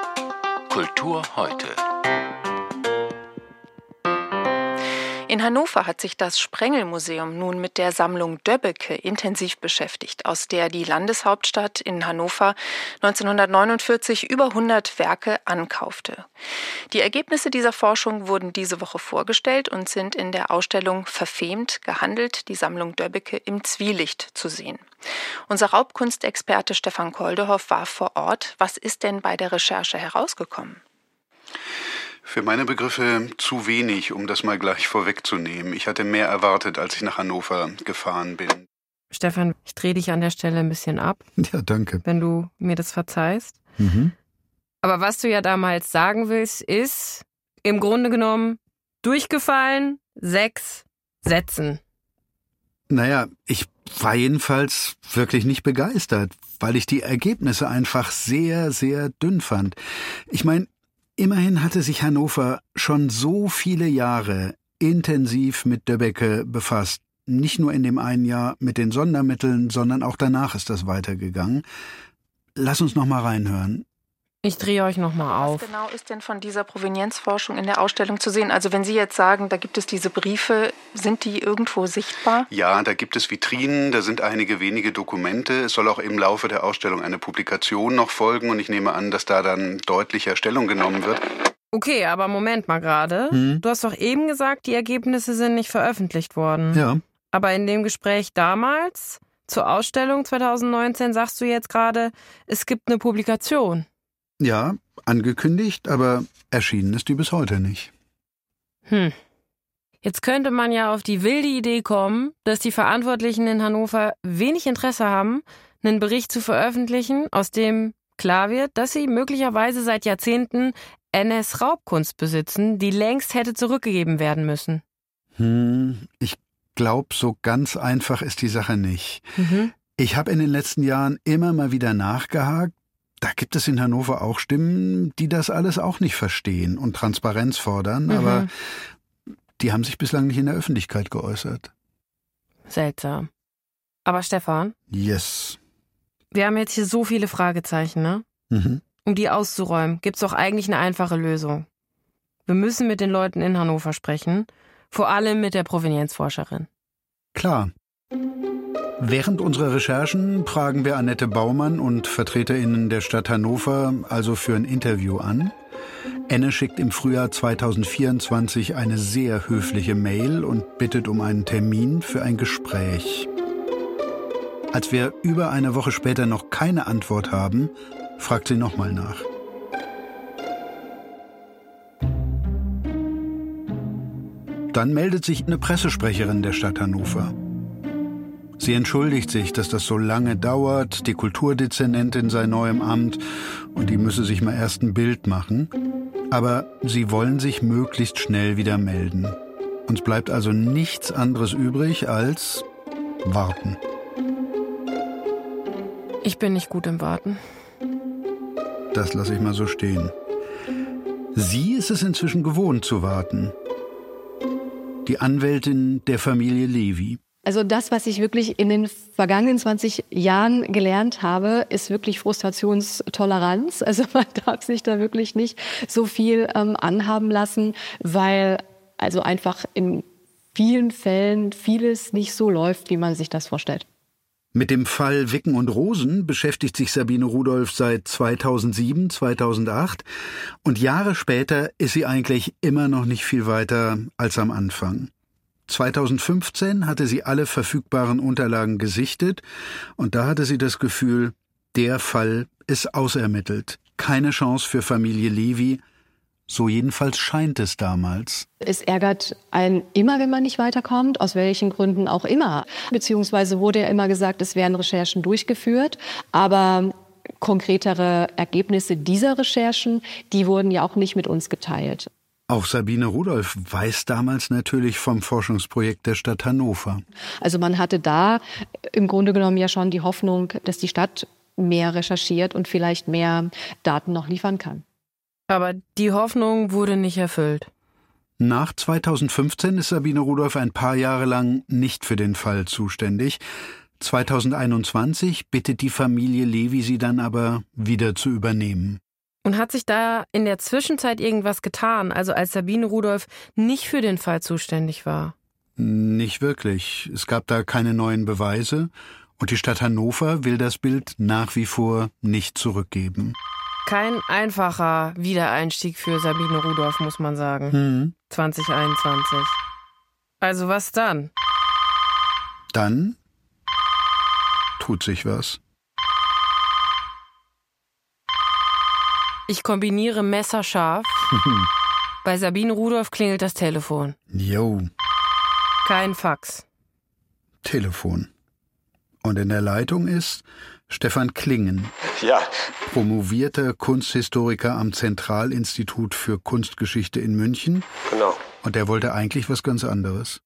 Kultur heute. In Hannover hat sich das Sprengel-Museum nun mit der Sammlung Döbbeke intensiv beschäftigt, aus der die Landeshauptstadt in Hannover neunzehnhundertneunundvierzig über hundert Werke ankaufte. Die Ergebnisse dieser Forschung wurden diese Woche vorgestellt und sind in der Ausstellung Verfemt gehandelt, die Sammlung Döbbeke im Zwielicht zu sehen. Unser Raubkunstexperte Stefan Koldorf war vor Ort. Was ist denn bei der Recherche herausgekommen? Für meine Begriffe zu wenig, um das mal gleich vorwegzunehmen. Ich hatte mehr erwartet, als ich nach Hannover gefahren bin. Stefan, ich drehe dich an der Stelle ein bisschen ab. Ja, danke. Wenn du mir das verzeihst. Mhm. Aber was du ja damals sagen willst, ist im Grunde genommen durchgefallen, sechs Sätzen. Naja, ich war jedenfalls wirklich nicht begeistert, weil ich die Ergebnisse einfach sehr, sehr dünn fand. Ich meine, immerhin hatte sich Hannover schon so viele Jahre intensiv mit Döbbecke befasst. Nicht nur in dem einen Jahr mit den Sondermitteln, sondern auch danach ist das weitergegangen. Lass uns noch mal reinhören. Ich drehe euch noch mal auf. Was genau ist denn von dieser Provenienzforschung in der Ausstellung zu sehen? Also wenn Sie jetzt sagen, da gibt es diese Briefe, sind die irgendwo sichtbar? Ja, da gibt es Vitrinen, da sind einige wenige Dokumente. Es soll auch im Laufe der Ausstellung eine Publikation noch folgen und ich nehme an, dass da dann deutlicher Stellung genommen wird. Okay, aber Moment mal gerade. Hm. Du hast doch eben gesagt, die Ergebnisse sind nicht veröffentlicht worden. Ja. Aber in dem Gespräch damals zur Ausstellung zwanzig neunzehn sagst du jetzt gerade, es gibt eine Publikation. Ja, angekündigt, aber erschienen ist die bis heute nicht. Hm. Jetzt könnte man ja auf die wilde Idee kommen, dass die Verantwortlichen in Hannover wenig Interesse haben, einen Bericht zu veröffentlichen, aus dem klar wird, dass sie möglicherweise seit Jahrzehnten N S-Raubkunst besitzen, die längst hätte zurückgegeben werden müssen. Hm, ich glaube, so ganz einfach ist die Sache nicht. Mhm. Ich habe in den letzten Jahren immer mal wieder nachgehakt. Da gibt es in Hannover auch Stimmen, die das alles auch nicht verstehen und Transparenz fordern, mhm. aber die haben sich bislang nicht in der Öffentlichkeit geäußert. Seltsam. Aber Stefan? Yes. Wir haben jetzt hier so viele Fragezeichen, ne? Mhm. Um die auszuräumen, gibt's doch eigentlich eine einfache Lösung. Wir müssen mit den Leuten in Hannover sprechen, vor allem mit der Provenienzforscherin. Klar. Während unserer Recherchen fragen wir Annette Baumann und VertreterInnen der Stadt Hannover also für ein Interview an. Enne schickt im Frühjahr zwanzig vierundzwanzig eine sehr höfliche Mail und bittet um einen Termin für ein Gespräch. Als wir über eine Woche später noch keine Antwort haben, fragt sie nochmal nach. Dann meldet sich eine Pressesprecherin der Stadt Hannover. Sie entschuldigt sich, dass das so lange dauert, die Kulturdezernentin sei neu im Amt und die müsse sich mal erst ein Bild machen. Aber sie wollen sich möglichst schnell wieder melden. Uns bleibt also nichts anderes übrig als warten. Ich bin nicht gut im Warten. Das lasse ich mal so stehen. Sie ist es inzwischen gewohnt zu warten. Die Anwältin der Familie Levy. Also das, was ich wirklich in den vergangenen zwanzig Jahren gelernt habe, ist wirklich Frustrationstoleranz. Also man darf sich da wirklich nicht so viel ähm, anhaben lassen, weil also einfach in vielen Fällen vieles nicht so läuft, wie man sich das vorstellt. Mit dem Fall Wicken und Rosen beschäftigt sich Sabine Rudolph seit zweitausendsieben, zweitausendacht und Jahre später ist sie eigentlich immer noch nicht viel weiter als am Anfang. zweitausendfünfzehn hatte sie alle verfügbaren Unterlagen gesichtet und da hatte sie das Gefühl, der Fall ist ausermittelt. Keine Chance für Familie Levy, so jedenfalls scheint es damals. Es ärgert einen immer, wenn man nicht weiterkommt, aus welchen Gründen auch immer. Beziehungsweise wurde ja immer gesagt, es werden Recherchen durchgeführt, aber konkretere Ergebnisse dieser Recherchen, die wurden ja auch nicht mit uns geteilt. Auch Sabine Rudolph weiß damals natürlich vom Forschungsprojekt der Stadt Hannover. Also man hatte da im Grunde genommen ja schon die Hoffnung, dass die Stadt mehr recherchiert und vielleicht mehr Daten noch liefern kann. Aber die Hoffnung wurde nicht erfüllt. Nach zweitausendfünfzehn ist Sabine Rudolph ein paar Jahre lang nicht für den Fall zuständig. zweitausendeinundzwanzig bittet die Familie Levy sie dann aber wieder zu übernehmen. Und hat sich da in der Zwischenzeit irgendwas getan, also als Sabine Rudolph nicht für den Fall zuständig war? Nicht wirklich. Es gab da keine neuen Beweise und die Stadt Hannover will das Bild nach wie vor nicht zurückgeben. Kein einfacher Wiedereinstieg für Sabine Rudolph, muss man sagen. Hm. zwanzig einundzwanzig. Also was dann? Dann tut sich was. Ich kombiniere messerscharf Bei Sabine Rudolph klingelt das Telefon. Jo. Kein Fax. Telefon. Und in der Leitung ist Stefan Klingen. Ja. Promovierter Kunsthistoriker am Zentralinstitut für Kunstgeschichte in München. Genau. Und der wollte eigentlich was ganz anderes.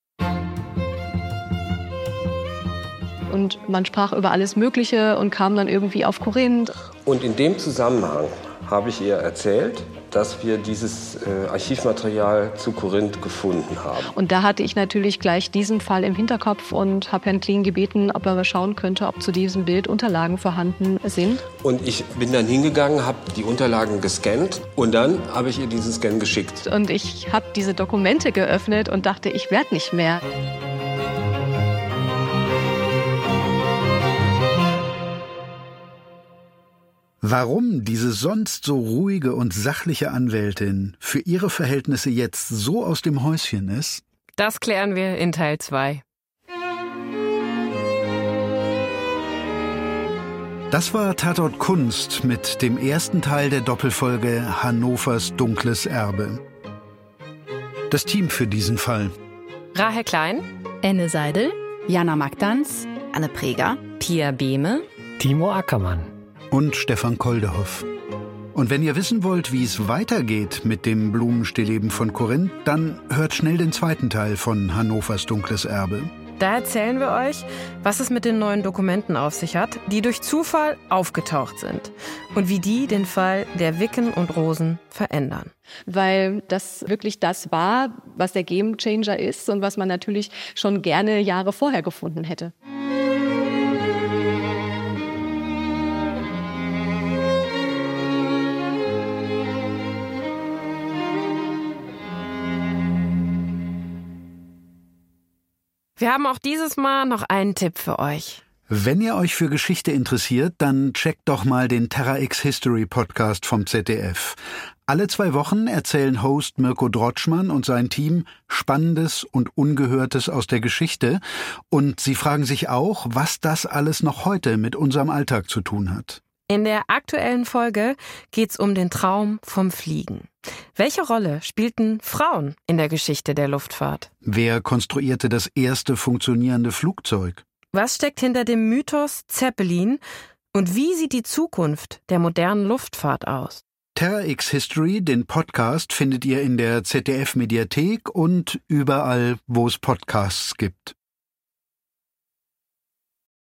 Und man sprach über alles Mögliche und kam dann irgendwie auf Korinth. Und in dem Zusammenhang habe ich ihr erzählt, dass wir dieses äh, Archivmaterial zu Korinth gefunden haben. Und da hatte ich natürlich gleich diesen Fall im Hinterkopf und habe Herrn Kling gebeten, ob er mal schauen könnte, ob zu diesem Bild Unterlagen vorhanden sind. Und ich bin dann hingegangen, habe die Unterlagen gescannt und dann habe ich ihr diesen Scan geschickt. Und ich habe diese Dokumente geöffnet und dachte, ich werde nicht mehr. Warum diese sonst so ruhige und sachliche Anwältin für ihre Verhältnisse jetzt so aus dem Häuschen ist? Das klären wir in Teil zwei. Das war Tatort Kunst mit dem ersten Teil der Doppelfolge Hannovers dunkles Erbe. Das Team für diesen Fall: Rahel Klein, Enne Seidel, Jana Magdanz, Anne Preger, Pia Behme, Timo Ackermann und Stefan Koldehoff. Und wenn ihr wissen wollt, wie es weitergeht mit dem Blumenstillleben von Korinth, dann hört schnell den zweiten Teil von Hannovers dunkles Erbe. Da erzählen wir euch, was es mit den neuen Dokumenten auf sich hat, die durch Zufall aufgetaucht sind und wie die den Fall der Wicken und Rosen verändern. Weil das wirklich das war, was der Gamechanger ist und was man natürlich schon gerne Jahre vorher gefunden hätte. Wir haben auch dieses Mal noch einen Tipp für euch. Wenn ihr euch für Geschichte interessiert, dann checkt doch mal den Terra X History Podcast vom Z D F. Alle zwei Wochen erzählen Host Mirko Drotschmann und sein Team Spannendes und Ungehörtes aus der Geschichte. Und sie fragen sich auch, was das alles noch heute mit unserem Alltag zu tun hat. In der aktuellen Folge geht's um den Traum vom Fliegen. Welche Rolle spielten Frauen in der Geschichte der Luftfahrt? Wer konstruierte das erste funktionierende Flugzeug? Was steckt hinter dem Mythos Zeppelin? Und wie sieht die Zukunft der modernen Luftfahrt aus? Terra X History, den Podcast, findet ihr in der Z D F-Mediathek und überall, wo es Podcasts gibt.